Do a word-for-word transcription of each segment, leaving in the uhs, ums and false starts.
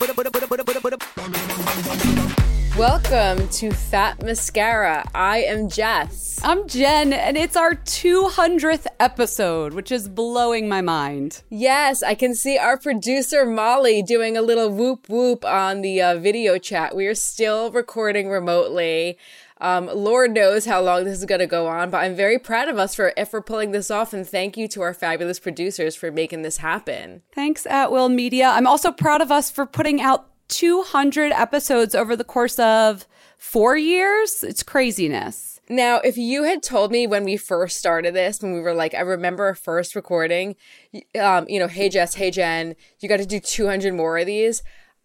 Welcome to Fat Mascara. I am Jess. I'm Jen, and it's our two hundredth episode, which is blowing my mind. Yes, I can see our producer Molly doing a little whoop whoop on the uh, video chat. We are still recording remotely. Um, Lord knows how long this is going to go on, but I'm very proud of us for if we're pulling this off, and thank you to our fabulous producers for making this happen. Thanks, At Will Media. I'm also proud of us for putting out two hundred episodes over the course of four years. It's craziness. Now, if you had told me when we first started this, when we were like, I remember our first recording, um, you know, hey Jess, hey Jen, you got to do two hundred more of these.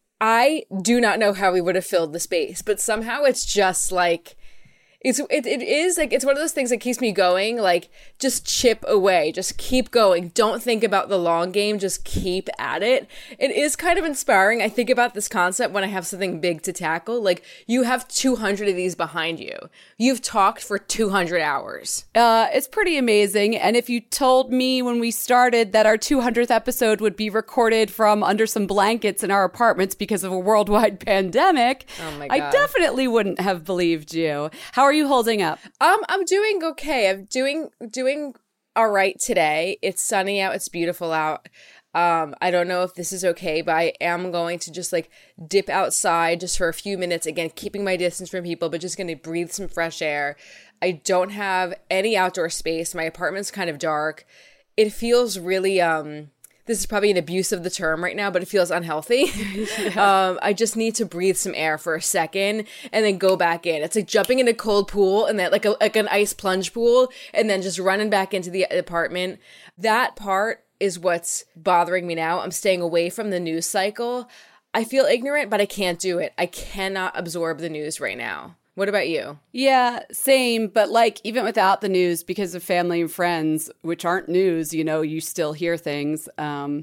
I do not know how we would have filled the space, but somehow it's just like, It's it, it is like it's one of those things that keeps me going. Like, just chip away, just keep going. Don't think about the long game. Just keep at it. It is kind of inspiring. I think about this concept when I have something big to tackle. Like, you have two hundred of these behind you. You've talked for two hundred hours. Uh, it's pretty amazing. And if you told me when we started that our two hundredth episode would be recorded from under some blankets in our apartments because of a worldwide pandemic, oh my God. I definitely wouldn't have believed you. How are you holding up? Um, I'm doing okay. I'm doing doing all right today. It's sunny out. It's beautiful out. Um, I don't know if this is okay, but I am going to just like dip outside just for a few minutes. Again, keeping my distance from people, but just going to breathe some fresh air. I don't have any outdoor space. My apartment's kind of dark. It feels really, um... this is probably an abuse of the term right now, but it feels unhealthy. yeah. um, I just need to breathe some air for a second and then go back in. It's like jumping in a cold pool and then like a, like an ice plunge pool and then just running back into the apartment. That part is what's bothering me now. I'm staying away from the news cycle. I feel ignorant, but I can't do it. I cannot absorb the news right now. What about you? Yeah, same. But like, even without the news, because of family and friends, which aren't news, you know, you still hear things. Um,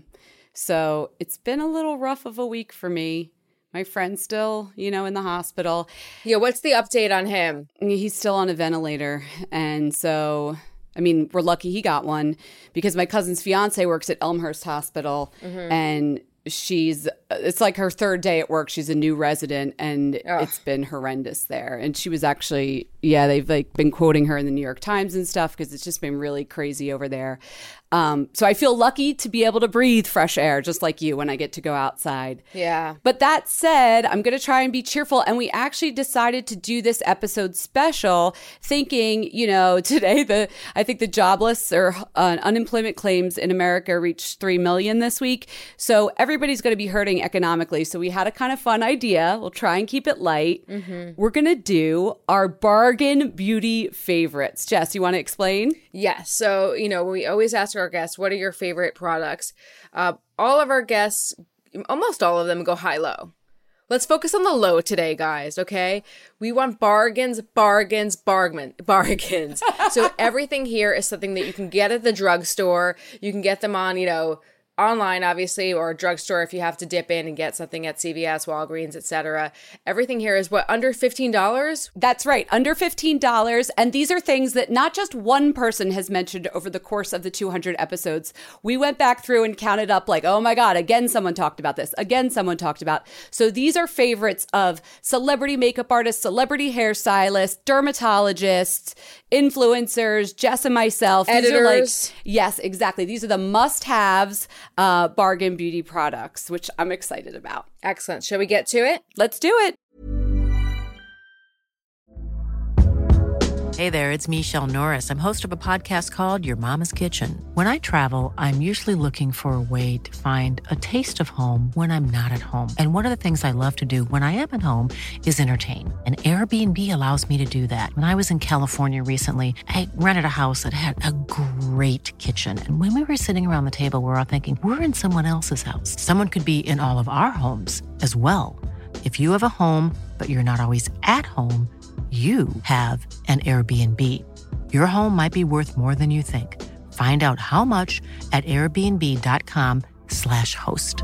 so it's been a little rough of a week for me. My friend's still, you know, in the hospital. Yeah, what's the update on him? He's still on a ventilator. And so, I mean, we're lucky he got one because my cousin's fiance works at Elmhurst Hospital. Mm-hmm. And she's, it's like her third day at work. She's a new resident and Ugh. It's been horrendous there. And she was actually, yeah, they've like been quoting her in the New York Times and stuff because it's just been really crazy over there. Um, so I feel lucky to be able to breathe fresh air, just like you, when I get to go outside. Yeah. But that said, I'm going to try and be cheerful. And we actually decided to do this episode special thinking, you know, today, the I think the jobless or uh, unemployment claims in America reached three million this week. So everybody's going to be hurting economically. So we had a kind of fun idea. We'll try and keep it light. Mm-hmm. We're going to do our bargain beauty favorites. Jess, you want to explain? Yes. So, you know, we always ask our guests, what are your favorite products? Uh, all of our guests, almost all of them, go high-low. Let's focus on the low today, guys, okay? We want bargains, bargains, bargain, bargains. So everything here is something that you can get at the drugstore. You can get them on, you know, online, obviously, or a drugstore if you have to dip in and get something at C V S, Walgreens, et cetera. Everything here is what, under fifteen dollars? That's right, under fifteen dollars. And these are things that not just one person has mentioned over the course of the two hundred episodes. We went back through and counted up like, oh my God, again, someone talked about this. Again, someone talked about. So these are favorites of celebrity makeup artists, celebrity hairstylists, dermatologists, influencers, Jess and myself. Editors. These are like, yes, exactly. These are the must-haves. Uh, bargain beauty products, which I'm excited about. Excellent. Shall we get to it? Let's do it. Hey there, it's Michelle Norris. I'm host of a podcast called Your Mama's Kitchen. When I travel, I'm usually looking for a way to find a taste of home when I'm not at home. And one of the things I love to do when I am at home is entertain. And Airbnb allows me to do that. When I was in California recently, I rented a house that had a great kitchen. And when we were sitting around the table, we were all thinking, we're in someone else's house. Someone could be in all of our homes as well. If you have a home, but you're not always at home, you have an Airbnb. Your home might be worth more than you think. Find out how much at airbnb.com slash host.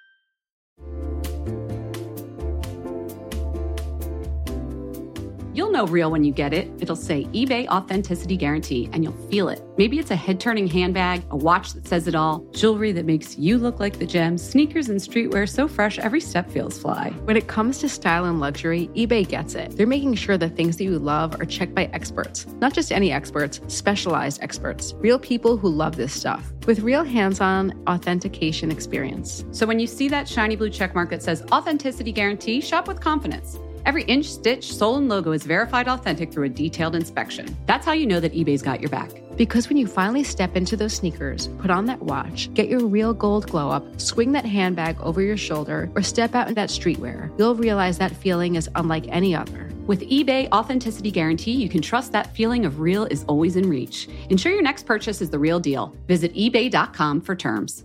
You'll know real when you get it. It'll say eBay Authenticity Guarantee, and you'll feel it. Maybe it's a head-turning handbag, a watch that says it all, jewelry that makes you look like the gems, sneakers and streetwear so fresh every step feels fly. When it comes to style and luxury, eBay gets it. They're making sure the things that you love are checked by experts. Not just any experts, specialized experts. Real people who love this stuff. With real hands-on authentication experience. So when you see that shiny blue checkmark that says Authenticity Guarantee, shop with confidence. Every inch, stitch, sole, and logo is verified authentic through a detailed inspection. That's how you know that eBay's got your back. Because when you finally step into those sneakers, put on that watch, get your real gold glow up, swing that handbag over your shoulder, or step out in that streetwear, you'll realize that feeling is unlike any other. With eBay Authenticity Guarantee, you can trust that feeling of real is always in reach. Ensure your next purchase is the real deal. Visit ebay dot com for terms.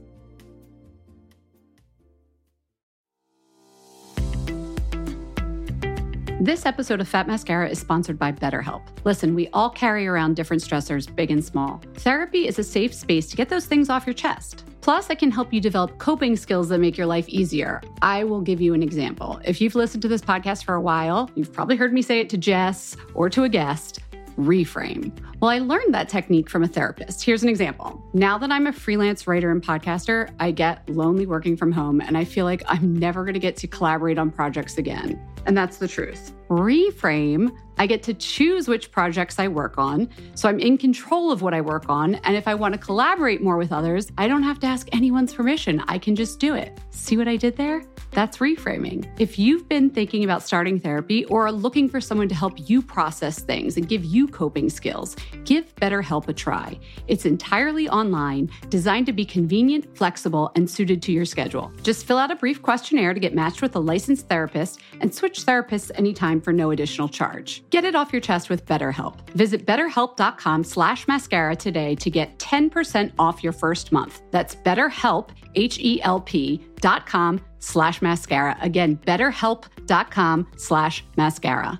This episode of Fat Mascara is sponsored by BetterHelp. Listen, we all carry around different stressors, big and small. Therapy is a safe space to get those things off your chest. Plus, it can help you develop coping skills that make your life easier. I will give you an example. If you've listened to this podcast for a while, you've probably heard me say it to Jess or to a guest. Reframe. Well, I learned that technique from a therapist. Here's an example. Now that I'm a freelance writer and podcaster, I get lonely working from home, and I feel like I'm never going to get to collaborate on projects again. And that's the truth. Reframe, I get to choose which projects I work on, so I'm in control of what I work on, and if I want to collaborate more with others, I don't have to ask anyone's permission. I can just do it. See what I did there? That's reframing. If you've been thinking about starting therapy or are looking for someone to help you process things and give you coping skills, give BetterHelp a try. It's entirely online, designed to be convenient, flexible, and suited to your schedule. Just fill out a brief questionnaire to get matched with a licensed therapist and switch therapists anytime for no additional charge. Get it off your chest with BetterHelp. Visit betterhelp.com slash mascara today to get ten percent off your first month. That's BetterHelp, H-E-L-P dot com slash mascara. Again, betterhelp.com slash mascara.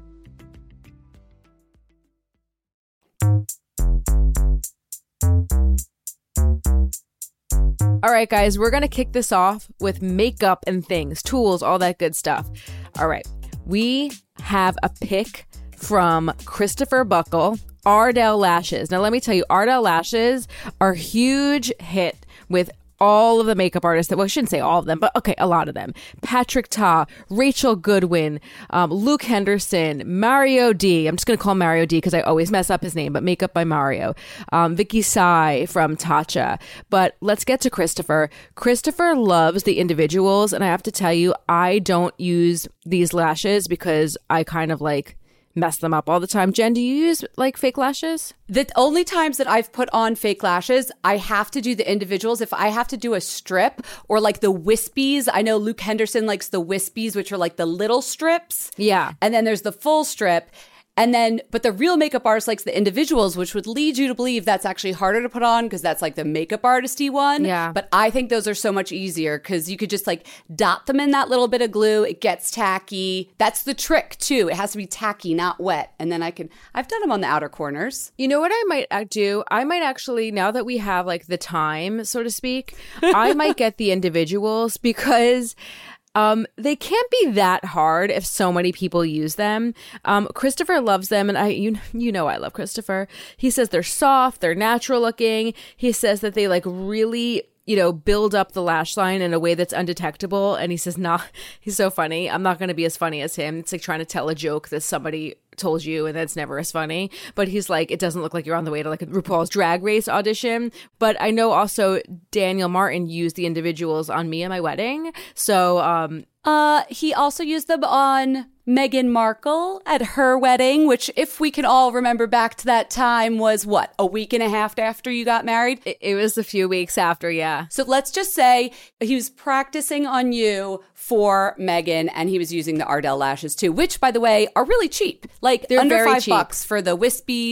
All right, guys, we're going to kick this off with makeup and things, tools, all that good stuff. All right, we have a pick from Christopher Buckle, Ardell Lashes. Now, let me tell you, Ardell Lashes are a huge hit with all of the makeup artists that, well, I shouldn't say all of them, but okay, a lot of them. Patrick Ta, Rachel Goodwin, um, Luke Henderson, Mario D. I'm just going to call Mario D because I always mess up his name, but Makeup by Mario. Um, Vicky Sai from Tatcha. But let's get to Christopher. Christopher loves the individuals, and I have to tell you, I don't use these lashes because I kind of like mess them up all the time. Jen, do you use like fake lashes? The only times that I've put on fake lashes, I have to do the individuals. If I have to do a strip or like the wispies, I know Luke Henderson likes the wispies, which are like the little strips. Yeah. And then there's the full strip. And then, but the real makeup artist likes the individuals, which would lead you to believe that's actually harder to put on because that's like the makeup artisty one. Yeah. But I think those are so much easier because you could just like dot them in that little bit of glue. It gets tacky. That's the trick too. It has to be tacky, not wet. And then I can, I've done them on the outer corners. You know what I might do? I might actually, now that we have like the time, so to speak, I might get the individuals because Um, they can't be that hard if so many people use them. Um, Christopher loves them, and I, you, you know, I love Christopher. He says they're soft, they're natural looking. He says that they like really, you know, build up the lash line in a way that's undetectable. And he says, nah, he's so funny. I'm not going to be as funny as him. It's like trying to tell a joke that somebody told you and that's never as funny. But he's like, it doesn't look like you're on the way to like a RuPaul's Drag Race audition. But I know also Daniel Martin used the individuals on me at my wedding. So, um, Uh, he also used them on Meghan Markle at her wedding, which, if we can all remember back to that time, was what, a week and a half after you got married? It, it was a few weeks after, yeah. So let's just say he was practicing on you for Meghan, and he was using the Ardell lashes too, which, by the way, are really cheap. Like They're under very five cheap. bucks for the wispies.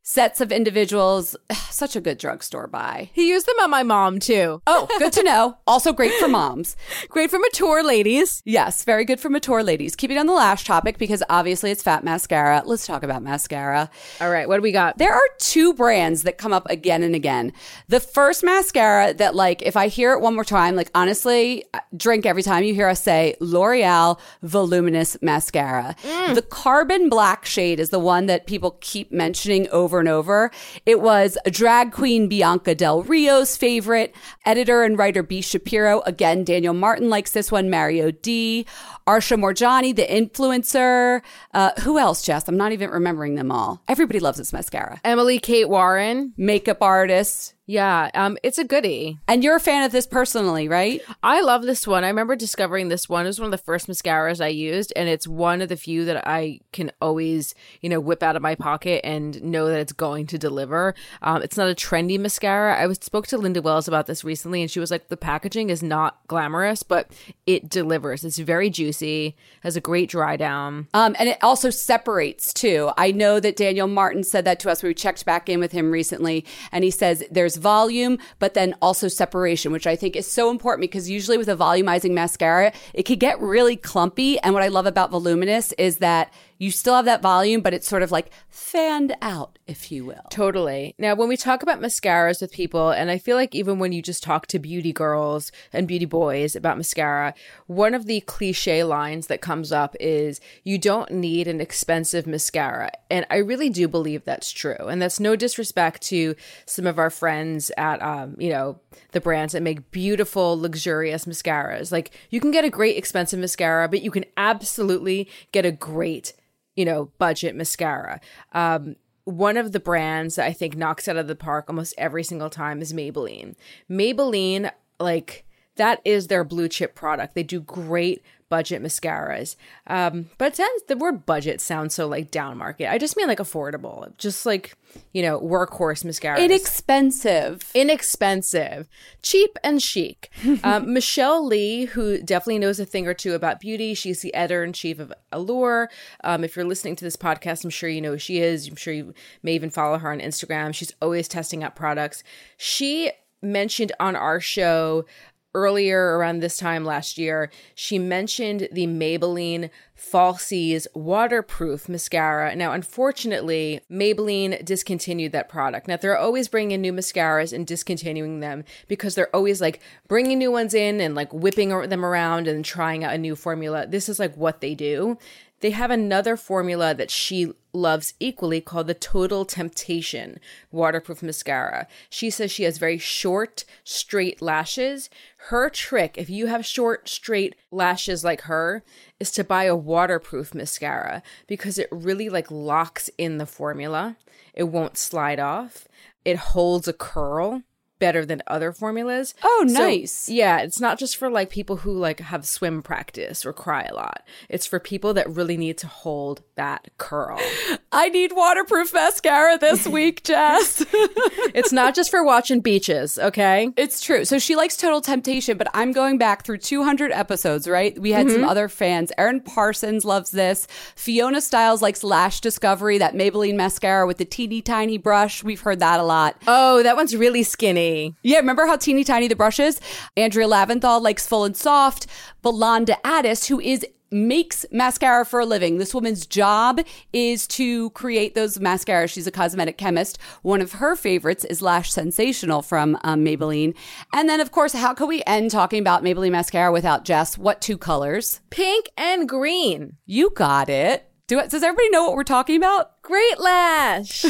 sets of individuals. Such a good drugstore buy. He used them on my mom, too. Oh, good to know. Also great for moms. Great for mature ladies. Yes, very good for mature ladies. Keeping on the lash topic, because obviously it's fat mascara. Let's talk about mascara. All right, what do we got? There are two brands that come up again and again. The first mascara that, like, if I hear it one more time, like, honestly, drink every time you hear us say L'Oreal Voluminous Mascara. Mm. The Carbon Black shade is the one that people keep mentioning over and over. It was a drag queen Bianca Del Rio's favorite. Editor and writer B. Shapiro. Again, Daniel Martin likes this one. Mario D. Arsha Morjani, the influencer. Uh, who else, Jess? I'm not even remembering them all. Everybody loves this mascara. Emily Kate Warren. Makeup artist. Yeah, um, it's a goodie. And you're a fan of this personally, right? I love this one. I remember discovering this one. It was one of the first mascaras I used, and it's one of the few that I can always, you know, whip out of my pocket and know that it's going to deliver. Um, it's not a trendy mascara. I was spoke to Linda Wells about this recently, and she was like, the packaging is not glamorous, but it delivers. It's very juicy, has a great dry down. Um, and it also separates, too. I know that Daniel Martin said that to us. We checked back in with him recently, and he says there's volume, but then also separation, which I think is so important because usually with a volumizing mascara, it could get really clumpy. And what I love about Voluminous is that you still have that volume, but it's sort of like fanned out, if you will. Totally. Now, when we talk about mascaras with people, and I feel like even when you just talk to beauty girls and beauty boys about mascara, one of the cliche lines that comes up is you don't need an expensive mascara. And I really do believe that's true. And that's no disrespect to some of our friends at, um, you know, the brands that make beautiful, luxurious mascaras. Like, you can get a great expensive mascara, but you can absolutely get a great, you know, budget mascara. Um, one of the brands that I think knocks out of the park almost every single time is Maybelline. Maybelline, like, that is their blue chip product. They do great budget mascaras. Um, but it sounds, the word budget sounds so like down market. I just mean like affordable, just like, you know, workhorse mascaras. Inexpensive. Inexpensive. Cheap and chic. um, Michelle Lee, who definitely knows a thing or two about beauty. She's the editor-in-chief of Allure. Um, if you're listening to this podcast, I'm sure you know who she is. I'm sure you may even follow her on Instagram. She's always testing out products. She mentioned on our show earlier around this time last year, she mentioned the Maybelline Falsies waterproof mascara. Now, unfortunately, Maybelline discontinued that product. Now, they're always bringing in new mascaras and discontinuing them because they're always like bringing new ones in and like whipping them around and trying out a new formula. This is like what they do. They have another formula that she loves equally called the Total Temptation waterproof mascara. She says she has very short, straight lashes. Her trick, if you have short, straight lashes like her, is to buy a waterproof mascara because it really like locks in the formula. It won't slide off. It holds a curl better than other formulas. Oh, nice. So, yeah, it's not just for like people who like have swim practice or cry a lot. It's for people that really need to hold that curl. I need waterproof mascara this week, Jess. It's not just for watching beaches, okay? It's true. So she likes Total Temptation, but I'm going back through two hundred episodes, right? We had mm-hmm. some other fans. Erin Parsons loves this. Fiona Stiles likes Lash Discovery, that Maybelline mascara with the teeny tiny brush. We've heard that a lot. Oh, that one's really skinny. Yeah, remember how teeny tiny the brush is? Andrea Laventhal likes Full and Soft. Belanda Addis, who is makes mascara for a living. This woman's job is to create those mascaras. She's a cosmetic chemist. One of her favorites is Lash Sensational from um, Maybelline. And then, of course, how can we end talking about Maybelline mascara without Jess? What two colors? Pink and green. You got it. Do it. Does everybody know what we're talking about? Great Lash.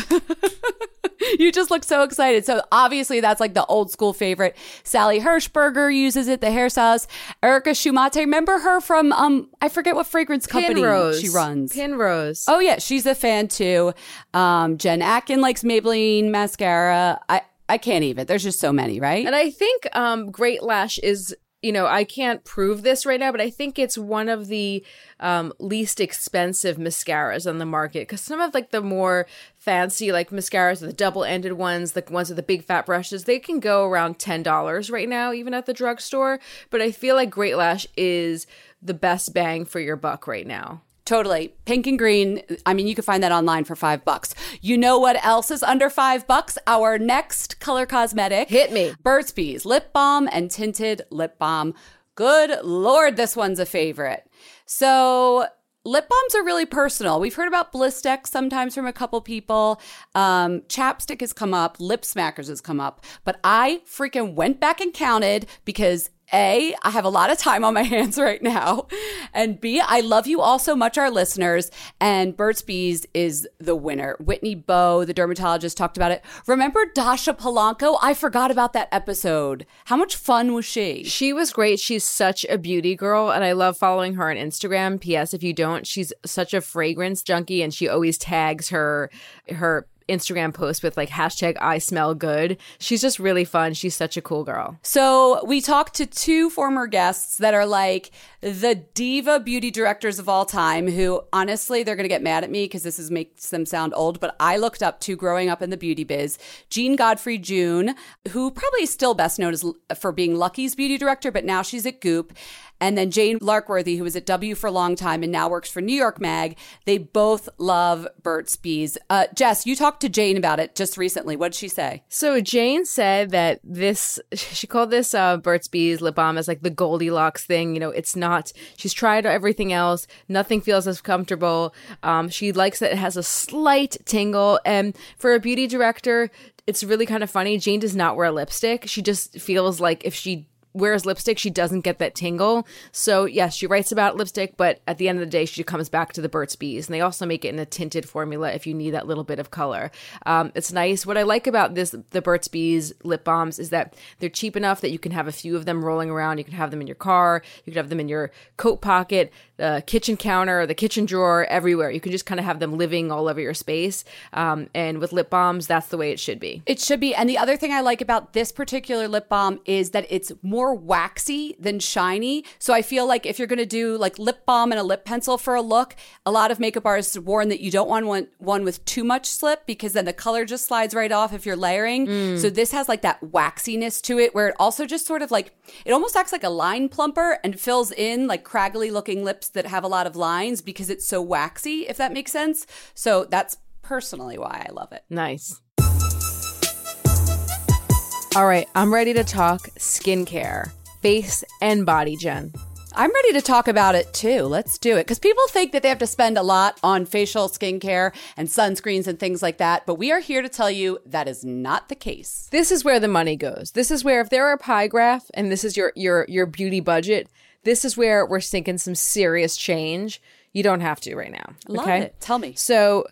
You just look so excited. So obviously that's like the old school favorite. Sally Hirschberger uses it, the hairstylist. Erica Schumate, remember her from, um, I forget what fragrance company Pinrose. she runs. Pinrose. Oh yeah, she's a fan too. Um, Jen Atkin likes Maybelline mascara. I, I can't even. There's just so many, right? And I think um, Great Lash is, you know, I can't prove this right now, but I think it's one of the um, least expensive mascaras on the market because some of like the more fancy like mascaras, the double-ended ones, the ones with the big fat brushes, they can go around ten dollars right now, even at the drugstore. But I feel like Great Lash is the best bang for your buck right now. Totally. Pink and green. I mean, you can find that online for five bucks. You know what else is under five bucks? Our next color cosmetic. Hit me. Burt's Bees Lip Balm and Tinted Lip Balm. Good Lord, this one's a favorite. So lip balms are really personal. We've heard about Blistex sometimes from a couple people. Um, chapstick has come up. Lip smackers has come up. But I freaking went back and counted because A, I have a lot of time on my hands right now. And B, I love you all so much, our listeners. And Burt's Bees is the winner. Whitney Bowe, the dermatologist, talked about it. Remember Dasha Polanco? I forgot about that episode. How much fun was she? She was great. She's such a beauty girl, and I love following her on Instagram. P S. If you don't, she's such a fragrance junkie, and she always tags her her Instagram post with like hashtag I smell good. She's just really fun. She's such a cool girl. So we talked to two former guests that are like the diva beauty directors of all time, who honestly, they're going to get mad at me because this is makes them sound old, but I looked up to growing up in the beauty biz. Jean Godfrey June, who probably is still best known as for being Lucky's beauty director, but now she's at Goop. And then Jane Larkworthy, who was at W for a long time and now works for New York Mag. They both love Burt's Bees. Uh, Jess, you talked to Jane about it just recently. What did she say? So Jane said that this, she called this uh, Burt's Bees lip balm as like the Goldilocks thing. You know, it's not, she's tried everything else. Nothing feels as comfortable. Um, she likes that it has a slight tingle. And for a beauty director, it's really kind of funny. Jane does not wear lipstick. She just feels like if she wears lipstick, she doesn't get that tingle. So yes, she writes about lipstick, but at the end of the day, she comes back to the Burt's Bees. And they also make it in a tinted formula if you need that little bit of color. Um, it's nice. What I like about this, the Burt's Bees lip balms, is that they're cheap enough that you can have a few of them rolling around. You can have them in your car. You can have them in your coat pocket, the kitchen counter, the kitchen drawer, everywhere. You can just kind of have them living all over your space. Um, and with lip balms, that's the way it should be. It should be. And the other thing I like about this particular lip balm is that it's more waxy than shiny. So I feel like if you're going to do like lip balm and a lip pencil for a look, a lot of makeup artists warn that you don't want one, one with too much slip because then the color just slides right off if you're layering. Mm. So this has like that waxiness to it where it also just sort of like, it almost acts like a line plumper and fills in like craggly looking lips that have a lot of lines because it's so waxy, if that makes sense. So that's personally why I love it. Nice. All right, I'm ready to talk skincare, face and body, Jen. I'm ready to talk about it too. Let's do it. Because people think that they have to spend a lot on facial skincare and sunscreens and things like that. But we are here to tell you that is not the case. This is where the money goes. This is where if there are a pie graph and this is your your your beauty budget, this is where we're sinking some serious change. You don't have to right now. Love okay? it. Tell me. So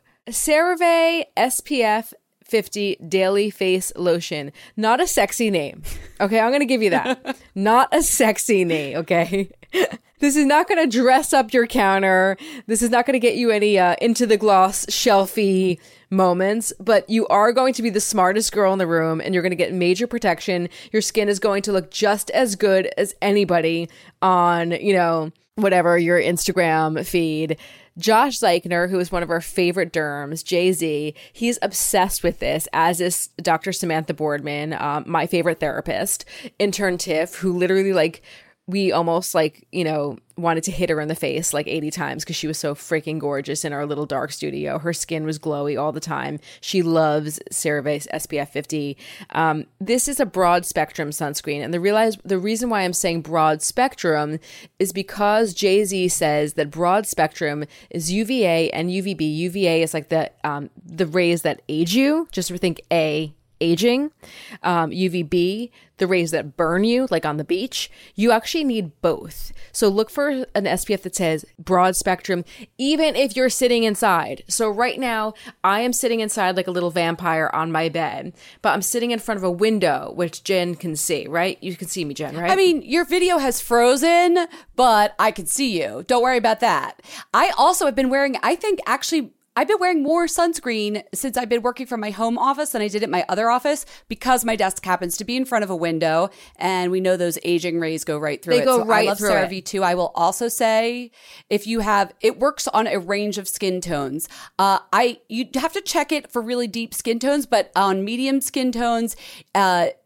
CeraVe S P F fifty Daily Face Lotion. Not a sexy name. Okay, I'm going to give you that. Not a sexy name, okay? This is not going to dress up your counter. This is not going to get you any uh, into the gloss shelfie moments, but you are going to be the smartest girl in the room and you're going to get major protection. Your skin is going to look just as good as anybody on, you know, whatever, your Instagram feed. Josh Zeichner, who is one of our favorite derms, Jay-Z, he's obsessed with this, as is Doctor Samantha Boardman, um, my favorite therapist. Intern Tiff, who literally, like, we almost, like, you know, wanted to hit her in the face like eighty times because she was so freaking gorgeous in our little dark studio. Her skin was glowy all the time. She loves CeraVe S P F fifty. Um, this is a broad spectrum sunscreen. And the realize the reason why I'm saying broad spectrum is because Jay-Z says that broad spectrum is U V A and U V B. U V A is like the um, the rays that age you. Just think A, aging. Um, U V B, the rays that burn you, like on the beach. You actually need both. So look for an S P F that says broad spectrum, even if you're sitting inside. So right now, I am sitting inside like a little vampire on my bed, but I'm sitting in front of a window, which Jen can see, right? You can see me, Jen, right? I mean, your video has frozen, but I can see you. Don't worry about that. I also have been wearing, I think actually, I've been wearing more sunscreen since I've been working from my home office than I did at my other office because my desk happens to be in front of a window and we know those aging rays go right through they it. They go so right I love through CeraVe it. too. I will also say if you have, it works on a range of skin tones. Uh, I, you have to check it for really deep skin tones, but on medium skin tones, uh,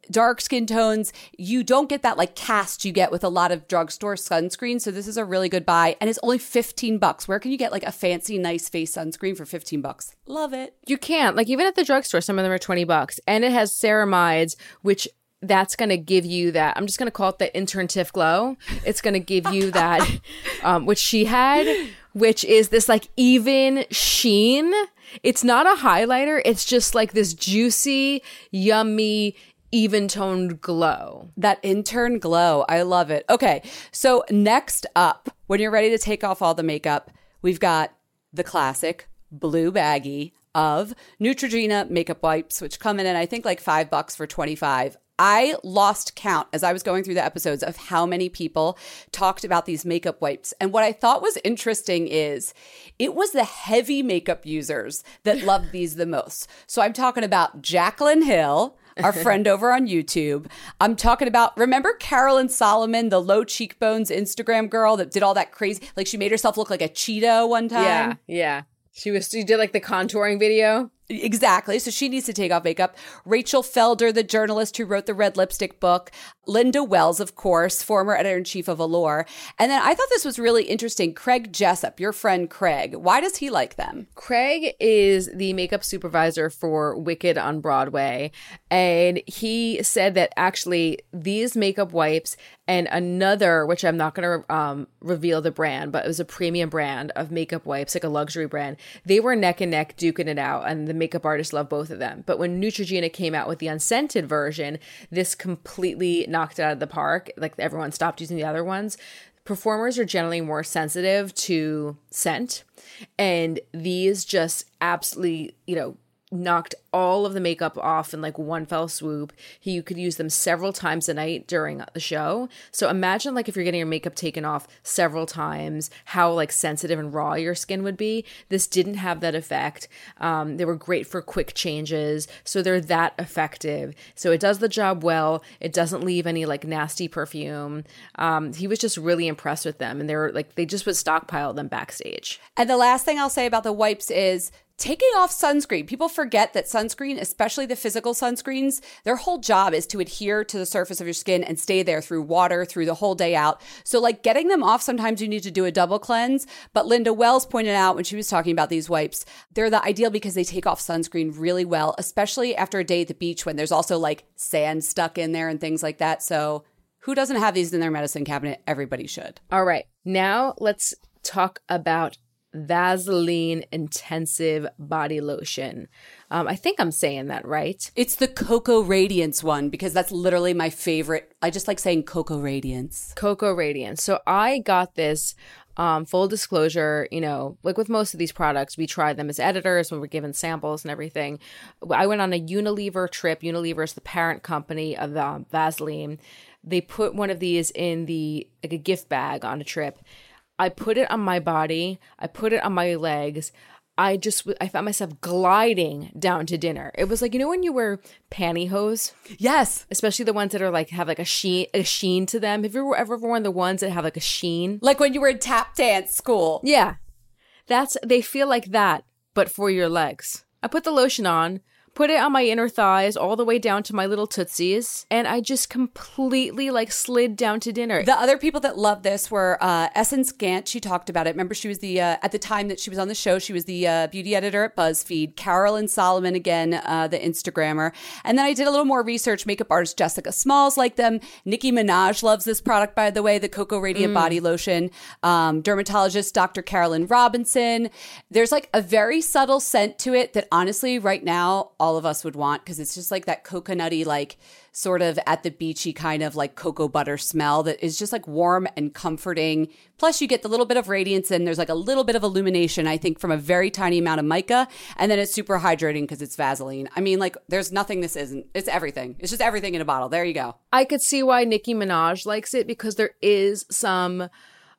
dark skin tones. You don't get that like cast you get with a lot of drugstore sunscreen. So this is a really good buy, and it's only fifteen bucks. Where can you get like a fancy, nice face sunscreen for fifteen bucks? Love it. You can't. Like even at the drugstore, some of them are twenty bucks, and it has ceramides, which that's going to give you that. I'm just going to call it the intern Tiff glow. It's going to give you that, um, which she had, which is this like even sheen. It's not a highlighter. It's just like this juicy, yummy, even toned glow. That intern glow. I love it. Okay. So next up, when you're ready to take off all the makeup, we've got the classic blue baggie of Neutrogena makeup wipes, which come in at I think like five bucks for twenty-five. I lost count as I was going through the episodes of how many people talked about these makeup wipes. And what I thought was interesting is it was the heavy makeup users that loved these the most. So I'm talking about Jaclyn Hill, our friend over on YouTube. I'm talking about, remember Carolyn Solomon, the low cheekbones Instagram girl that did all that crazy, like she made herself look like a Cheeto one time? Yeah, yeah. She was, she did like the contouring video. Exactly. So she needs to take off makeup. Rachel Felder, the journalist who wrote the Red Lipstick book. Linda Wells, of course, former editor-in-chief of Allure. And then I thought this was really interesting. Craig Jessup, your friend Craig. Why does he like them? Craig is the makeup supervisor for Wicked on Broadway. And he said that actually these makeup wipes and another, which I'm not going to um, reveal the brand, but it was a premium brand of makeup wipes, like a luxury brand. They were neck and neck duking it out, and the makeup artists love both of them. But when Neutrogena came out with the unscented version, this completely knocked it out of the park. Like everyone stopped using the other ones. Performers are generally more sensitive to scent, and these just absolutely, you know, knocked all of the makeup off in like one fell swoop. He, you could use them several times a night during the show. So imagine like if you're getting your makeup taken off several times, how like sensitive and raw your skin would be. This didn't have that effect. Um, they were great for quick changes. So they're that effective. So it does the job well. It doesn't leave any like nasty perfume. Um, he was just really impressed with them. And they were like, they just would stockpile them backstage. And the last thing I'll say about the wipes is taking off sunscreen. People forget that sunscreen, especially the physical sunscreens, their whole job is to adhere to the surface of your skin and stay there through water, through the whole day out. So like getting them off, sometimes you need to do a double cleanse. But Linda Wells pointed out when she was talking about these wipes, they're the ideal because they take off sunscreen really well, especially after a day at the beach when there's also like sand stuck in there and things like that. So who doesn't have these in their medicine cabinet? Everybody should. All right. Now let's talk about Vaseline Intensive Body Lotion. Um, I think I'm saying that right. It's the Cocoa Radiance one because that's literally my favorite. I just like saying Cocoa Radiance. Cocoa Radiance. So I got this, um, full disclosure, you know, like with most of these products, we try them as editors when we're given samples and everything. I went on a Unilever trip. Unilever is the parent company of um, Vaseline. They put one of these in the like a gift bag on a trip. I put it on my body. I put it on my legs. I just, I found myself gliding down to dinner. It was like, you know, when you wear pantyhose? Yes. Especially the ones that are like, have like a sheen, a sheen to them. Have you ever worn the ones that have like a sheen? Like when you were in tap dance school. Yeah. That's, they feel like that, but for your legs. I put the lotion on, put it on my inner thighs all the way down to my little tootsies, and I just completely like slid down to dinner. The other people that loved this were uh, Essence Gant. She talked about it. Remember, she was the, uh, at the time that she was on the show, she was the uh, beauty editor at BuzzFeed. Carolyn Solomon, again, uh, the Instagrammer. And then I did a little more research. Makeup artist Jessica Smalls liked them. Nicki Minaj loves this product, by the way, the Cocoa Radiant mm. Body Lotion. Um, dermatologist Doctor Carolyn Robinson. There's like a very subtle scent to it that honestly, right now, all of us would want because it's just like that coconutty, like sort of at the beachy kind of like cocoa butter smell that is just like warm and comforting. Plus you get the little bit of radiance and there's like a little bit of illumination, I think, from a very tiny amount of mica. And then it's super hydrating because it's Vaseline. I mean, like there's nothing this isn't. It's everything. It's just everything in a bottle. There you go. I could see why Nicki Minaj likes it because there is some,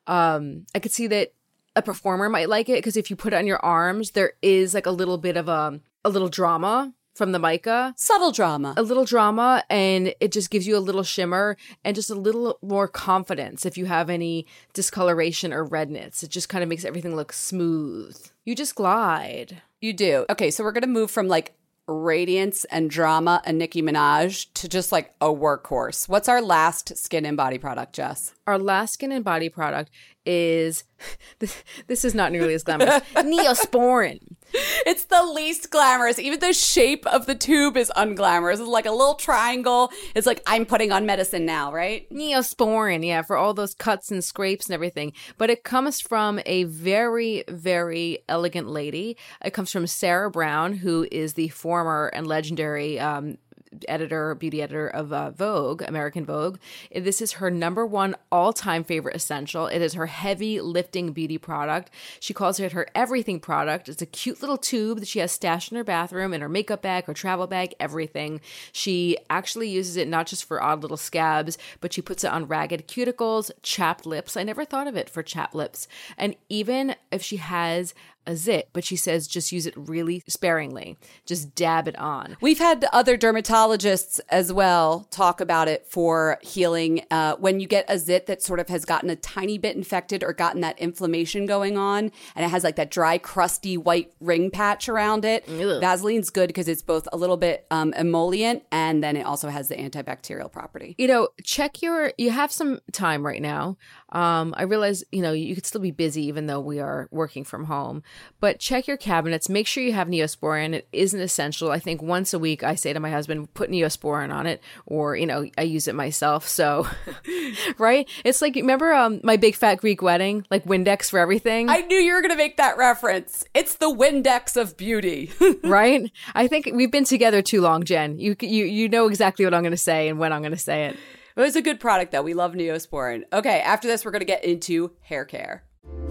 um, I could see that a performer might like it because if you put it on your arms, there is like a little bit of a, a little drama from the mica. Subtle drama. A little drama, and it just gives you a little shimmer and just a little more confidence if you have any discoloration or redness. It just kind of makes everything look smooth. You just glide. You do. Okay, so we're going to move from like radiance and drama and Nicki Minaj to just like a workhorse. What's our last skin and body product, Jess? Our last skin and body product is, this, this is not nearly as glamorous, Neosporin. It's the least glamorous. Even the shape of the tube is unglamorous. It's like a little triangle. It's like, I'm putting on medicine now, right? Neosporin, yeah, for all those cuts and scrapes and everything. But it comes from a very, very elegant lady. It comes from Sarah Brown, who is the former and legendary um editor, beauty editor of uh, Vogue, American Vogue. This is her number one all-time favorite essential. It is her heavy lifting beauty product. She calls it her everything product. It's a cute little tube that she has stashed in her bathroom, in her makeup bag, her travel bag, everything. She actually uses it not just for odd little scabs, but she puts it on ragged cuticles, chapped lips. I never thought of it for chapped lips. And even if she has a zit, but she says just use it really sparingly. Just dab it on. We've had other dermatologists as well talk about it for healing. Uh, when you get a zit that sort of has gotten a tiny bit infected or gotten that inflammation going on, and it has like that dry, crusty white ring patch around it, Ugh. Vaseline's good because it's both a little bit um, emollient and then it also has the antibacterial property. You know, check your, you have some time right now. Um, I realize, you know, you could still be busy even though we are working from home. But check your cabinets. Make sure you have Neosporin. It isn't essential. I think once a week I say to my husband, put Neosporin on it, or, you know, I use it myself. So, right? It's like, remember um, my big fat Greek wedding? Like Windex for everything? I knew you were going to make that reference. It's the Windex of beauty. Right? I think we've been together too long, Jen. You, you, you know exactly what I'm going to say and when I'm going to say it. It was a good product, though. We love Neosporin. Okay, after this, we're going to get into hair care.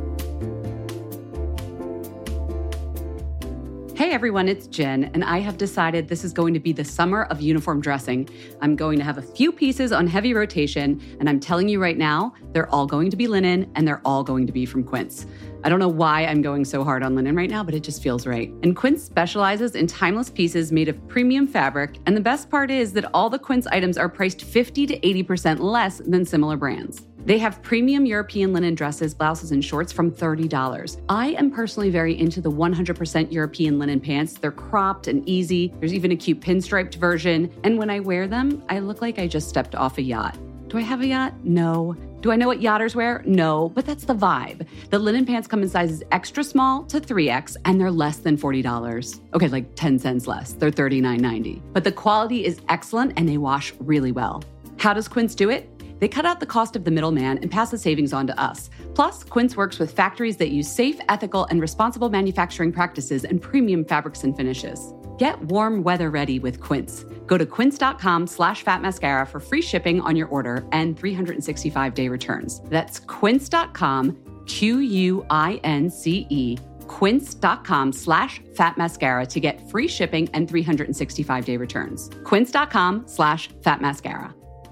Hey everyone, it's Jen, and I have decided this is going to be the summer of uniform dressing. I'm going to have a few pieces on heavy rotation, and I'm telling you right now, they're all going to be linen, and they're all going to be from Quince. I don't know why I'm going so hard on linen right now, but it just feels right. And Quince specializes in timeless pieces made of premium fabric, and the best part is that all the Quince items are priced fifty to eighty percent less than similar brands. They have premium European linen dresses, blouses, and shorts from thirty dollars. I am personally very into the one hundred percent European linen pants. They're cropped and easy. There's even a cute pinstriped version. And when I wear them, I look like I just stepped off a yacht. Do I have a yacht? No. Do I know what yachters wear? No, but that's the vibe. The linen pants come in sizes extra small to three X, and they're less than forty dollars. Okay, like ten cents less. They're thirty-nine ninety. But the quality is excellent, and they wash really well. How does Quince do it? They cut out the cost of the middleman and pass the savings on to us. Plus, Quince works with factories that use safe, ethical, and responsible manufacturing practices and premium fabrics and finishes. Get warm weather ready with Quince. Go to quince.com slash fat mascara for free shipping on your order and three hundred sixty-five day returns. That's quince.com, Q U I N C E, quince.com slash fat mascara to get free shipping and three hundred sixty-five day returns. Quince.com slash fat mascara.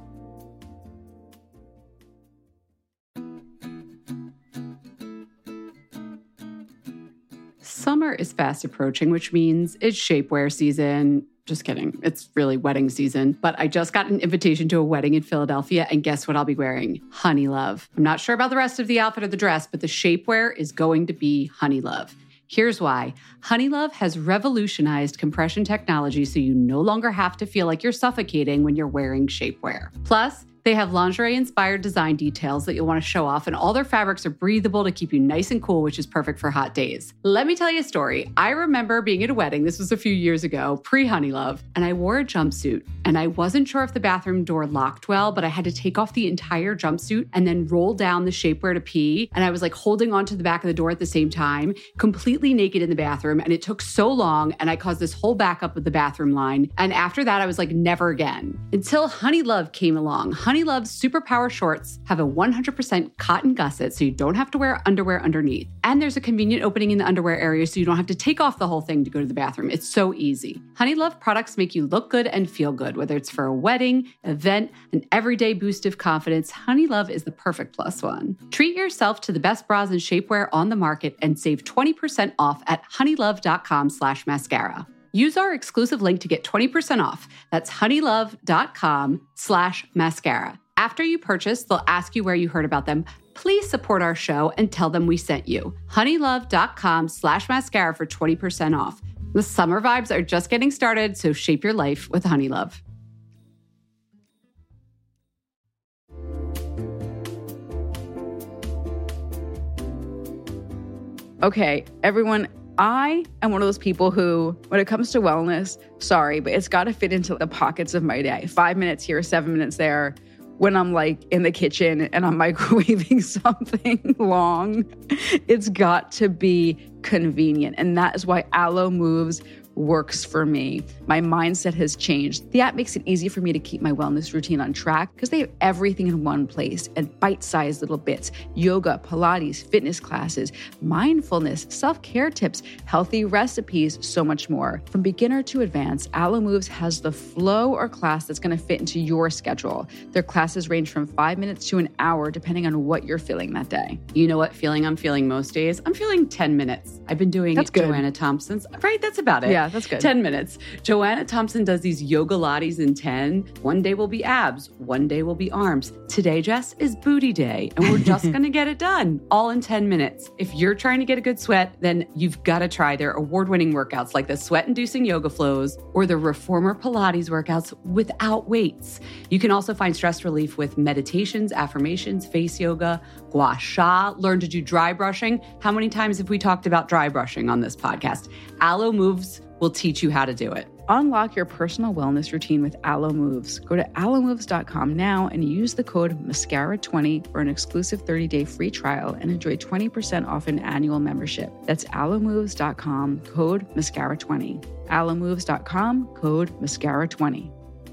Summer is fast approaching, which means it's shapewear season. Just kidding. It's really wedding season. But I just got an invitation to a wedding in Philadelphia, and guess what I'll be wearing? Honey Love. I'm not sure about the rest of the outfit or the dress, but the shapewear is going to be Honey Love. Here's why. Honey Love has revolutionized compression technology so you no longer have to feel like you're suffocating when you're wearing shapewear. Plus, they have lingerie-inspired design details that you'll want to show off, and all their fabrics are breathable to keep you nice and cool, which is perfect for hot days. Let me tell you a story. I remember being at a wedding, this was a few years ago, pre-Honey Love, and I wore a jumpsuit, and I wasn't sure if the bathroom door locked well, but I had to take off the entire jumpsuit and then roll down the shapewear to pee, and I was like holding onto the back of the door at the same time, completely naked in the bathroom, and it took so long, and I caused this whole backup with the bathroom line, and after that, I was like, never again. Until Honey Love came along. Honey Love's Superpower shorts have a one hundred percent cotton gusset, so you don't have to wear underwear underneath. And there's a convenient opening in the underwear area, so you don't have to take off the whole thing to go to the bathroom. It's so easy. Honey Love products make you look good and feel good, whether it's for a wedding, event, an everyday boost of confidence. Honey Love is the perfect plus one. Treat yourself to the best bras and shapewear on the market and save twenty percent off at honeylove.com slash mascara. Use our exclusive link to get twenty percent off. That's honeylove.com slash mascara. After you purchase, they'll ask you where you heard about them. Please support our show and tell them we sent you. honeylove.com slash mascara for twenty percent off. The summer vibes are just getting started, so shape your life with Honeylove. Okay, everyone, I am one of those people who, when it comes to wellness, sorry, but it's got to fit into the pockets of my day. Five minutes here, seven minutes there. When I'm like in the kitchen and I'm microwaving something long, it's got to be convenient. And that is why Alo Moves works for me. My mindset has changed. The app makes it easy for me to keep my wellness routine on track because they have everything in one place and bite-sized little bits: yoga, Pilates, fitness classes, mindfulness, self-care tips, healthy recipes, so much more. From beginner to advanced, Alo Moves has the flow or class that's going to fit into your schedule. Their classes range from five minutes to an hour, depending on what you're feeling that day. You know what feeling I'm feeling most days? I'm feeling ten minutes. I've been doing That's good. Joanna Thompson's. Right, that's about it. Yeah, that's good. ten minutes. Joanna Thompson does these yoga lattes in ten. One day will be abs. One day will be arms. Today, Jess, is booty day. And we're just going to get it done all in ten minutes. If you're trying to get a good sweat, then you've got to try their award-winning workouts like the sweat-inducing yoga flows or the reformer Pilates workouts without weights. You can also find stress relief with meditations, affirmations, face yoga, gua sha, learn to do dry brushing. How many times have we talked about dry brushing on this podcast? Alo Moves will teach you how to do it. Unlock your personal wellness routine with Alo Moves. Go to alo moves dot com now and use the code mascara twenty for an exclusive thirty-day free trial and enjoy twenty percent off an annual membership. That's alo moves dot com, code mascara twenty. alo moves dot com, code mascara twenty.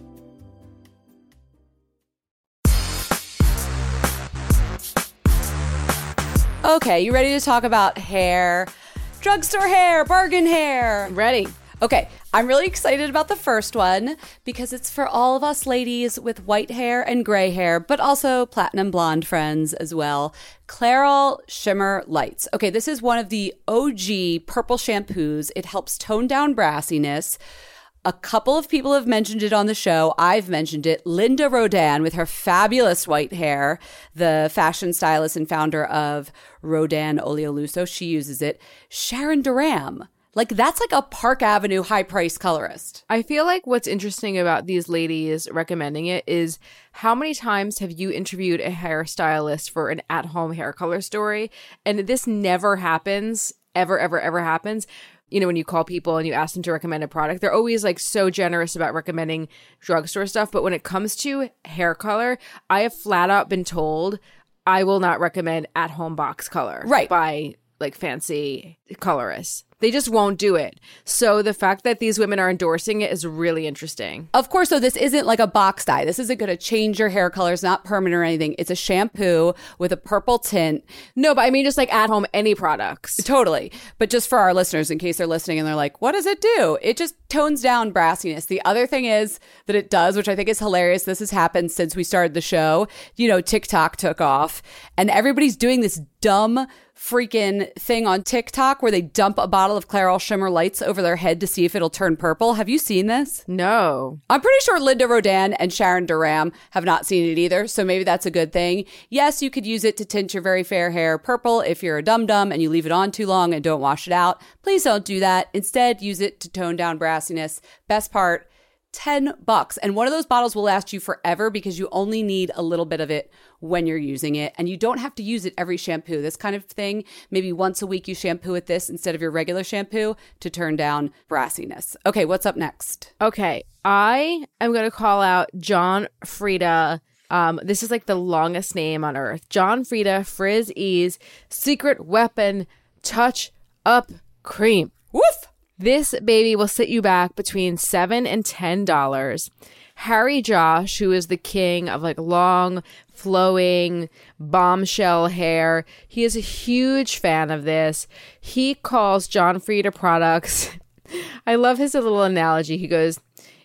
Okay, you ready to talk about hair? Drugstore hair, bargain hair. Ready. Okay, I'm really excited about the first one because it's for all of us ladies with white hair and gray hair, but also platinum blonde friends as well. Clairol Shimmer Lights. Okay, this is one of the O G purple shampoos. It helps tone down brassiness. A couple of people have mentioned it on the show. I've mentioned it. Linda Rodan with her fabulous white hair, the fashion stylist and founder of Rodan Oleoluso, she uses it. Sharon Durham. Like, that's like a Park Avenue high-priced colorist. I feel like what's interesting about these ladies recommending it is how many times have you interviewed a hairstylist for an at-home hair color story? And this never happens, ever, ever, ever happens. You know, when you call people and you ask them to recommend a product, they're always like so generous about recommending drugstore stuff. But when it comes to hair color, I have flat out been told I will not recommend at-home box color right. by like fancy colorists. They just won't do it. So the fact that these women are endorsing it is really interesting. Of course, though, this isn't like a box dye. This isn't going to change your hair color. It's not permanent or anything. It's a shampoo with a purple tint. No, but I mean just like at home, any products. Totally. But just for our listeners, in case they're listening and they're like, what does it do? It just tones down brassiness. The other thing is that it does, which I think is hilarious. This has happened since we started the show. You know, TikTok took off and everybody's doing this dumb freaking thing on TikTok where they dump a bottle of Clairol Shimmer Lights over their head to see if it'll turn purple. Have you seen this? No. I'm pretty sure Linda Rodan and Sharon Durham have not seen it either, so maybe that's a good thing. Yes, you could use it to tint your very fair hair purple if you're a dum-dum and you leave it on too long and don't wash it out. Please don't do that. Instead, use it to tone down brassiness. Best part, ten bucks. And one of those bottles will last you forever because you only need a little bit of it when you're using it. And you don't have to use it every shampoo. This kind of thing, maybe once a week you shampoo with this instead of your regular shampoo to turn down brassiness. Okay, what's up next? Okay, I am going to call out John Frieda. Um, this is like the longest name on earth. John Frieda Frizz Ease Secret Weapon Touch Up Cream. Woof! This baby will set you back between seven and ten dollars. Harry Josh, who is the king of like long, flowing, bombshell hair, he is a huge fan of this. He calls John Frieda products. I love his little analogy. He goes,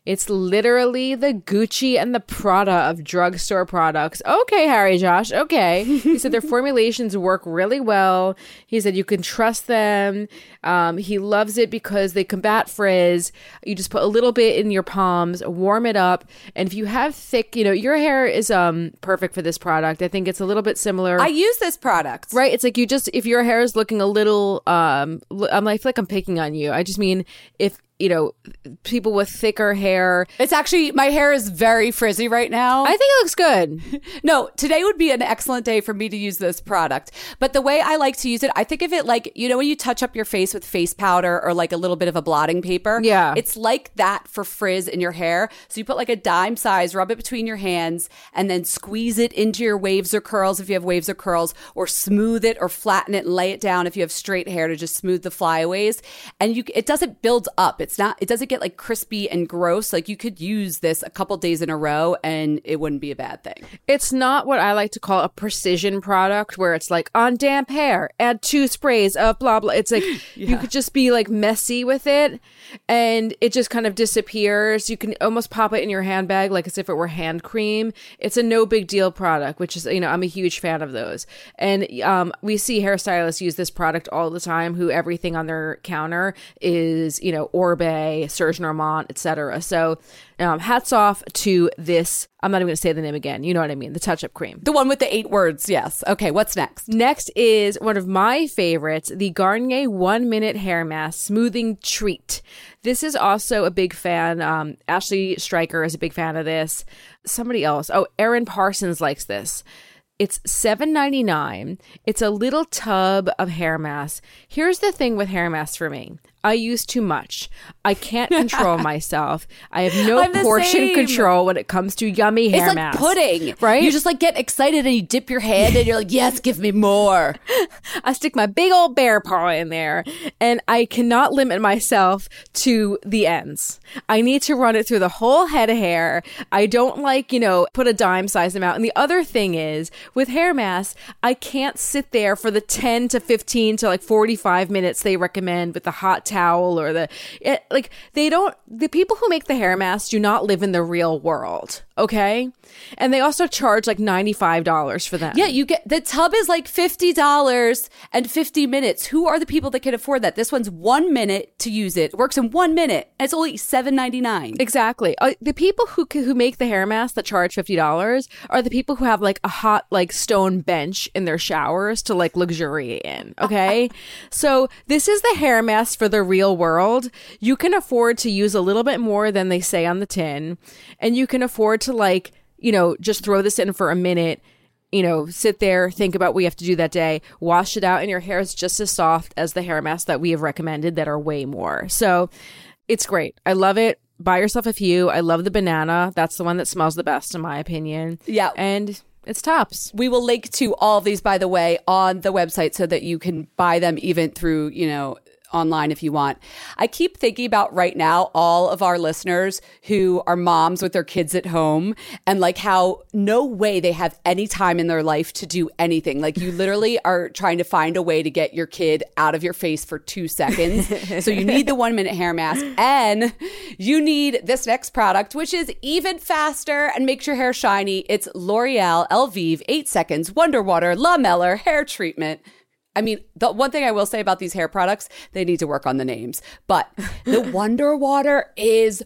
It's literally the Gucci and the Prada of drugstore products. Okay, Harry Josh, okay. He said their formulations work really well. He said you can trust them. Um, he loves it because they combat frizz. You just put a little bit in your palms, warm it up. And if you have thick, you know, your hair is um perfect for this product. I think it's a little bit similar. I use this product. Right? It's like you just, if your hair is looking a little, um, I'm like, I feel like I'm picking on you. I just mean if, you know, people with thicker hair. It's actually, my hair is very frizzy right now. I think it looks good. No, today would be an excellent day for me to use this product. But the way I like to use it, I think of it like, you know, when you touch up your face with face powder or like a little bit of a blotting paper. Yeah. It's like that for frizz in your hair. So you put like a dime size, rub it between your hands, and then squeeze it into your waves or curls if you have waves or curls, or smooth it or flatten it and lay it down if you have straight hair to just smooth the flyaways. And you, it doesn't build up. It's not, it doesn't get like crispy and gross. Like you could use this a couple days in a row and it wouldn't be a bad thing. It's not what I like to call a precision product where it's like on damp hair, add two sprays of blah, blah. It's like yeah. You could just be like messy with it and it just kind of disappears. You can almost pop it in your handbag like as if it were hand cream. It's a no big deal product, which is, you know, I'm a huge fan of those. And um, we see hairstylists use this product all the time who everything on their counter is, you know, Oribe, Serge Normand, et cetera. So um, hats off to this. I'm not even going to say the name again. You know what I mean? The touch-up cream. The one with the eight words, yes. Okay, what's next? Next is one of my favorites, the Garnier One Minute Hair Mask Smoothing Treat. This is also a big fan. Um, Ashley Stryker is a big fan of this. Somebody else. Oh, Erin Parsons likes this. It's seven ninety-nine. It's a little tub of hair mask. Here's the thing with hair masks for me. I use too much. I can't control myself. I have no portion same. control when it comes to yummy hair masks. It's like masks. pudding, right? You just like get excited and you dip your hand and you're like, yes, give me more. I stick my big old bear paw in there and I cannot limit myself to the ends. I need to run it through the whole head of hair. I don't like, you know, put a dime size amount. And the other thing is with hair masks, I can't sit there for the ten to fifteen to like forty-five minutes they recommend with the hot towel or the it, like they don't the people who make the hair masks do not live in the real world, okay? And they also charge like ninety-five dollars for them. Yeah, you get the tub is like fifty dollars and fifty minutes. Who are the people that can afford that? This one's one minute to use it. It works in one minute. And it's only seven ninety-nine. Exactly. Uh, the people who who make the hair masks that charge fifty dollars are the people who have like a hot like stone bench in their showers to like luxuriate in, okay? So this is the hair mask for the real world. You can afford to use a little bit more than they say on the tin, and you can afford to like, you know, just throw this in for a minute, you know, sit there, think about what you have to do that day, wash it out, and your hair is just as soft as the hair masks that we have recommended that are way more. So it's great. I love it. Buy yourself a few. I love the banana. That's the one that smells the best, in my opinion. Yeah. And it's tops. We will link to all of these, by the way, on the website so that you can buy them even through, you know, online if you want. I keep thinking about right now all of our listeners who are moms with their kids at home and like how no way they have any time in their life to do anything. Like you literally are trying to find a way to get your kid out of your face for two seconds. So you need the one minute hair mask and you need this next product, which is even faster and makes your hair shiny. It's L'Oreal Elvive eight seconds Wonder Water Lamellar Hair Treatment. I mean, the one thing I will say about these hair products, they need to work on the names. But the Wonder Water is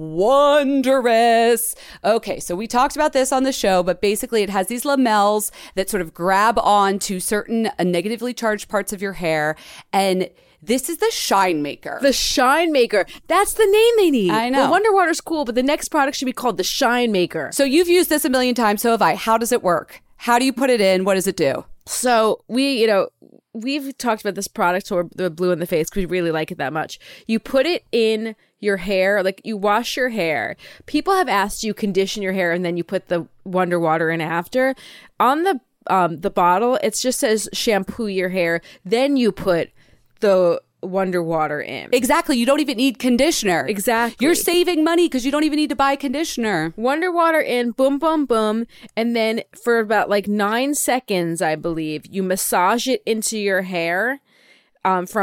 wondrous. Okay, so we talked about this on the show, but basically it has these lamels that sort of grab on to certain uh, negatively charged parts of your hair. And this is the Shine Maker. The Shine Maker. That's the name they need. I know. Well, Wonder Water's cool, but the next product should be called the Shine Maker. So you've used this a million times, so have I. How does it work? How do you put it in? What does it do? So we, you know, we've talked about this product or the blue in the face because we really like it that much. You put it in your hair, like you wash your hair. People have asked you condition your hair and then you put the Wonder Water in after. On the um the bottle, it just says shampoo your hair. Then you put the Wonder Water in. Exactly. You don't even need conditioner. Exactly. You're saving money because you don't even need to buy conditioner. Wonder Water in, boom, boom, boom. And then for about like nine seconds, I believe, you massage it into your hair um, from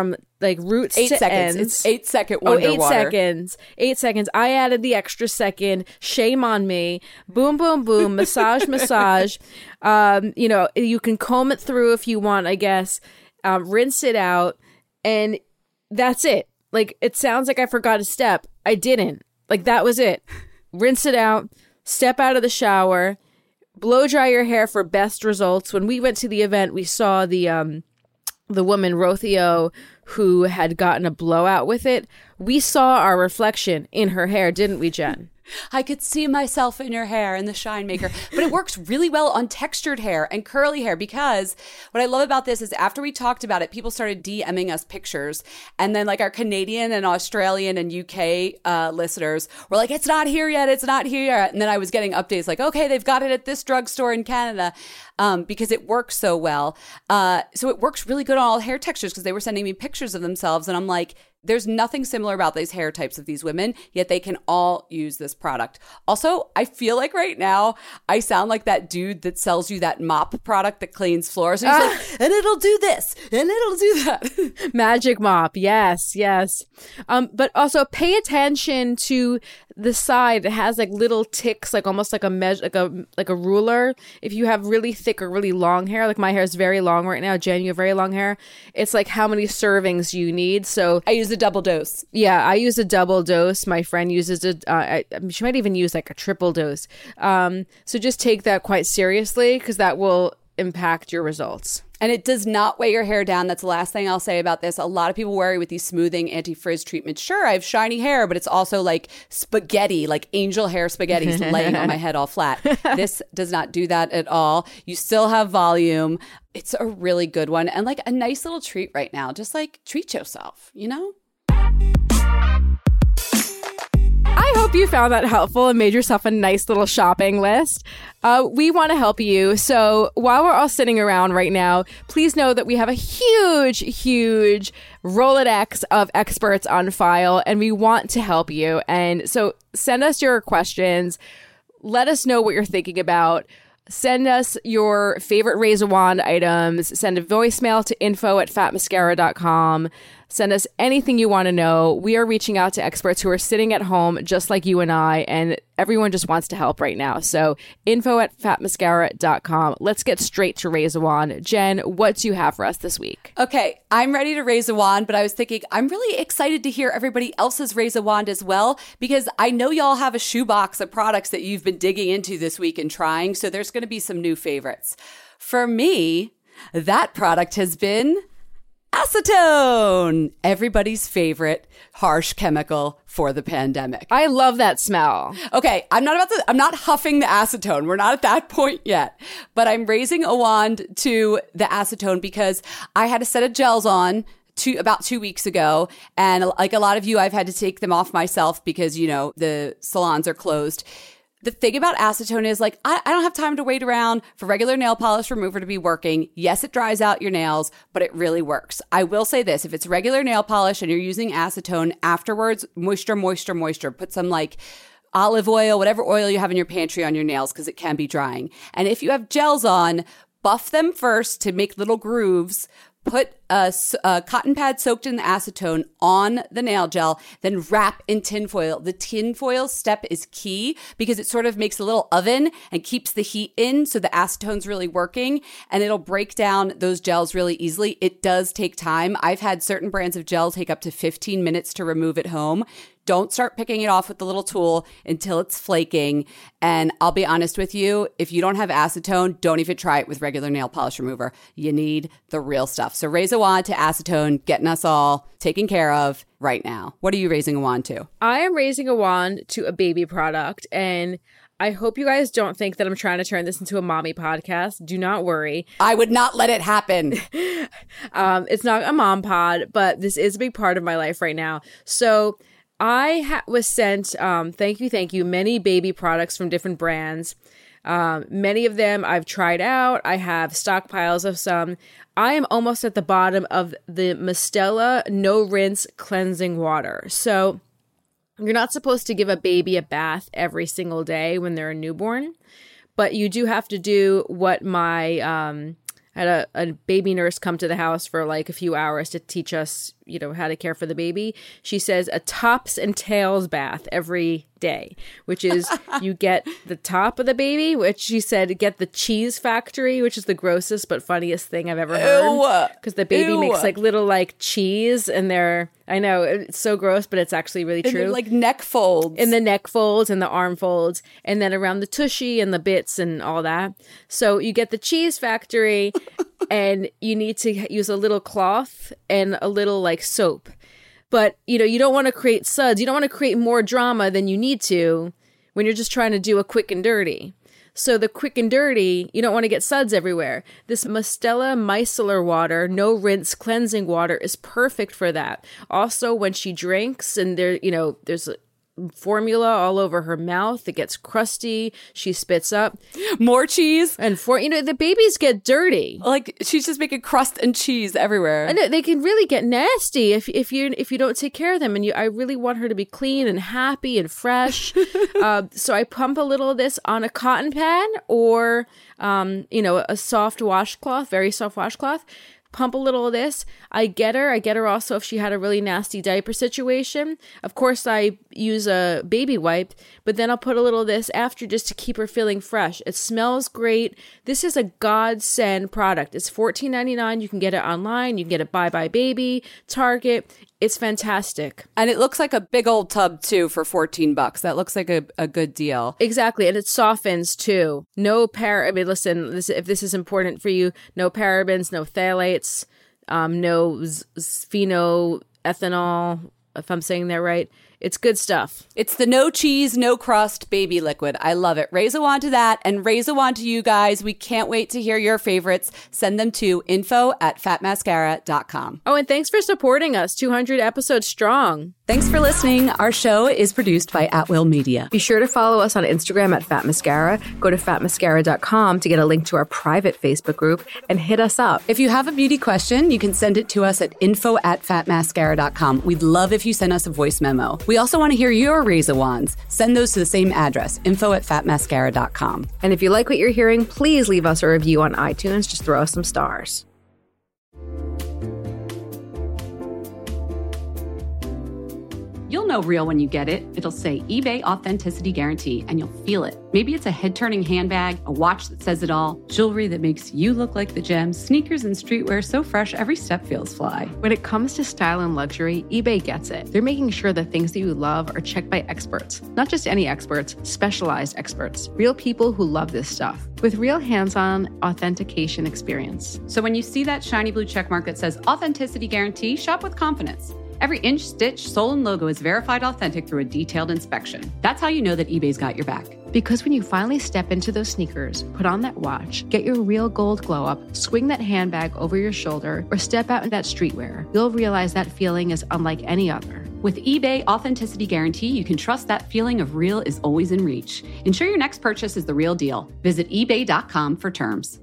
like roots Eight to seconds. ends. It's eight second Oh, wonder eight water. seconds. Eight seconds. I added the extra second. Shame on me. Boom, boom, boom. Massage, massage. Um, you know, you can comb it through if you want, I guess. Um, rinse it out. And that's it. Like, it sounds like I forgot a step. I didn't. Like, that was it. Rinse it out. Step out of the shower. Blow dry your hair for best results. When we went to the event, we saw the um, the woman, Rothio, who had gotten a blowout with it. We saw our reflection in her hair, didn't we, Jen? I could see myself in your hair in the Shine Maker, but it works really well on textured hair and curly hair, because what I love about this is after we talked about it, people started DMing us pictures, and then like our Canadian and Australian and U K uh, listeners were like, it's not here yet, it's not here yet. And then I was getting updates like, okay, they've got it at this drugstore in Canada, um, because it works so well. Uh, so it works really good on all hair textures, because they were sending me pictures of themselves, and I'm like, there's nothing similar about these hair types of these women, yet they can all use this product. Also, I feel like right now I sound like that dude that sells you that mop product that cleans floors. And he's Ah. like, and it'll do this, and it'll do that. Magic Mop. Yes, yes. Um, but also pay attention to the side. It has like little ticks, like almost like a measure, like a like a ruler. If you have really thick or really long hair, like my hair is very long right now. Jen, you have very long hair. It's like how many servings you need. So I use a double dose. yeah, I use a double dose. My friend uses a, uh, I, she might even use like a triple dose. Um, so just take that quite seriously, because that will impact your results. And it does not weigh your hair down. That's the last thing I'll say about this. A lot of people worry with these smoothing anti-frizz treatments. Sure, I have shiny hair, but it's also like spaghetti, like angel hair spaghetti laying on my head all flat. This does not do that at all. You still have volume. It's a really good one, and like a nice little treat right now. Just like treat yourself, you know? I hope you found that helpful and made yourself a nice little shopping list. Uh, we want to help you. So while we're all sitting around right now, please know that we have a huge, huge Rolodex of experts on file, and we want to help you. And so send us your questions. Let us know what you're thinking about. Send us your favorite Razor Wand items. Send a voicemail to info at fat mascara dot com. Send us anything you want to know. We are reaching out to experts who are sitting at home just like you and I, and everyone just wants to help right now. So info at fat mascara dot com. Let's get straight to Razor Wand. Jen, what do you have for us this week? Okay, I'm ready to raise a wand, but I was thinking I'm really excited to hear everybody else's raise a wand as well, because I know y'all have a shoebox of products that you've been digging into this week and trying, so there's going to be some new favorites. For me, that product has been acetone, everybody's favorite harsh chemical for the pandemic. I love that smell. Okay, I'm not about to, I'm not huffing the acetone. We're not at that point yet, but I'm raising a wand to the acetone because I had a set of gels on two, about two weeks ago. And like a lot of you, I've had to take them off myself because, you know, the salons are closed. The thing about acetone is like, I, I don't have time to wait around for regular nail polish remover to be working. Yes, it dries out your nails, but it really works. I will say this, if it's regular nail polish and you're using acetone afterwards, moisture, moisture, moisture, put some like olive oil, whatever oil you have in your pantry on your nails because it can be drying. And if you have gels on, buff them first to make little grooves. Put a, a cotton pad soaked in the acetone on the nail gel, then wrap in tinfoil. The tinfoil step is key because it sort of makes a little oven and keeps the heat in so the acetone's really working and it'll break down those gels really easily. It does take time. I've had certain brands of gel take up to fifteen minutes to remove at home. Don't start picking it off with the little tool until it's flaking. And I'll be honest with you, if you don't have acetone, don't even try it with regular nail polish remover. You need the real stuff. So raise a wand to acetone, getting us all taken care of right now. What are you raising a wand to? I am raising a wand to a baby product, and I hope you guys don't think that I'm trying to turn this into a mommy podcast. Do not worry. I would not let it happen. um, it's not a mom pod, but this is a big part of my life right now. So I ha- was sent, um, thank you, thank you, many baby products from different brands. Um, many of them I've tried out. I have stockpiles of some. I am almost at the bottom of the Mistela No Rinse Cleansing Water. So you're not supposed to give a baby a bath every single day when they're a newborn, but you do have to do what my um, I had a, a baby nurse come to the house for like a few hours to teach us, you know, how to care for the baby. She says a tops and tails bath every day, which is you get the top of the baby, which she said get the cheese factory, which is the grossest but funniest thing I've ever heard. Because the baby Ew. makes like little like cheese and they're, I know it's so gross, but it's actually really true. And like neck folds. In the neck folds and the arm folds, and then around the tushy and the bits and all that. So you get the cheese factory and you need to use a little cloth and a little like soap. But, you know, you don't want to create suds. You don't want to create more drama than you need to when you're just trying to do a quick and dirty. So the quick and dirty, you don't want to get suds everywhere. This Mustela micellar water, no rinse cleansing water is perfect for that. Also, when she drinks and there, you know, there's formula all over her mouth, it gets crusty, she spits up more cheese, and for you know the babies get dirty, like she's just making crust and cheese everywhere. I know they can really get nasty if if you if you don't take care of them. And you, I really want her to be clean and happy and fresh. uh, so I pump a little of this on a cotton pad or um, you know a soft washcloth, very soft washcloth. Pump a little of this. I get her. I get her also if she had a really nasty diaper situation. Of course, I use a baby wipe, but then I'll put a little of this after just to keep her feeling fresh. It smells great. This is a godsend product. It's fourteen ninety-nine. You can get it online. You can get it Bye Bye Baby, Target. It's fantastic. And it looks like a big old tub, too, for fourteen bucks. That looks like a, a good deal. Exactly. And it softens, too. No par... I mean, listen, this, if this is important for you, no parabens, no phthalates, um, no z- phenoethanol, if I'm saying that right. It's good stuff. It's the no cheese, no crust baby liquid. I love it. Raise a wand to that and raise a wand to you guys. We can't wait to hear your favorites. Send them to info at fat mascara dot com. Oh, and thanks for supporting us. two hundred episodes strong. Thanks for listening. Our show is produced by At Will Media. Be sure to follow us on Instagram at Fat Mascara. Go to fat mascara dot com to get a link to our private Facebook group and hit us up. If you have a beauty question, you can send it to us at info at fat mascara dot com. We'd love if you send us a voice memo. We also want to hear your razor wands. Send those to the same address, info at fat mascara dot com. And if you like what you're hearing, please leave us a review on iTunes. Just throw us some stars. You'll know real when you get it. It'll say eBay Authenticity Guarantee, and you'll feel it. Maybe it's a head-turning handbag, a watch that says it all, jewelry that makes you look like the gems, sneakers and streetwear so fresh every step feels fly. When it comes to style and luxury, eBay gets it. They're making sure the things that you love are checked by experts. Not just any experts, specialized experts. Real people who love this stuff. With real hands-on authentication experience. So when you see that shiny blue checkmark that says Authenticity Guarantee, shop with confidence. Every inch, stitch, sole, and logo is verified authentic through a detailed inspection. That's how you know that eBay's got your back. Because when you finally step into those sneakers, put on that watch, get your real gold glow up, swing that handbag over your shoulder, or step out in that streetwear, you'll realize that feeling is unlike any other. With eBay Authenticity Guarantee, you can trust that feeling of real is always in reach. Ensure your next purchase is the real deal. Visit ebay dot com for terms.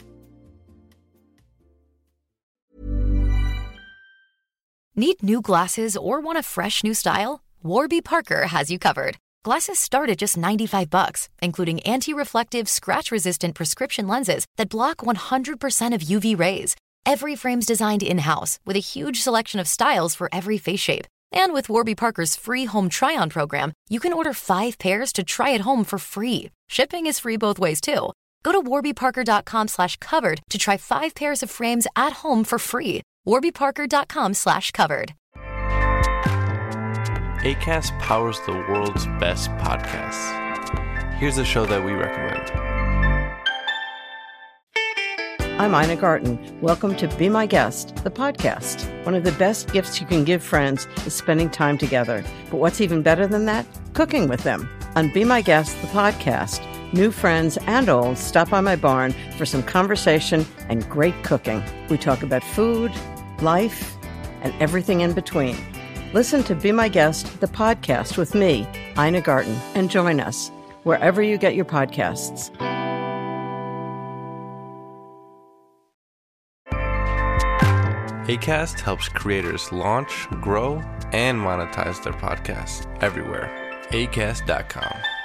Need new glasses or want a fresh new style? Warby Parker has you covered. Glasses start at just ninety-five bucks, including anti-reflective, scratch-resistant prescription lenses that block one hundred percent of U V rays. Every frame's designed in-house with a huge selection of styles for every face shape. And with Warby Parker's free home try-on program, you can order five pairs to try at home for free. Shipping is free both ways, too. Go to warby parker dot com slash covered to try five pairs of frames at home for free. warby parker dot com slash covered. Acast powers the world's best podcasts. Here's a show that we recommend. I'm Ina Garten. Welcome to Be My Guest, the podcast. One of the best gifts you can give friends is spending time together. But what's even better than that? Cooking with them. On Be My Guest, the podcast, new friends and old stop by my barn for some conversation and great cooking. We talk about food, life, and everything in between. Listen to Be My Guest, the podcast with me, Ina Garten, and join us wherever you get your podcasts. Acast helps creators launch, grow, and monetize their podcasts everywhere. acast dot com.